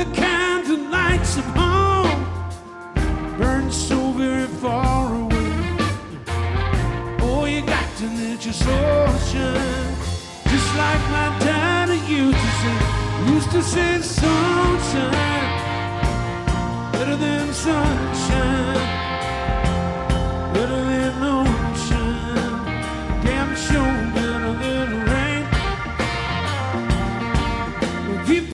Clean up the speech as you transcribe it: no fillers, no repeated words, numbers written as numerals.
the candle lights of home burn so very far away. Oh, you got to let your soul shine, just like my daddy used to say sunshine better than sunshine.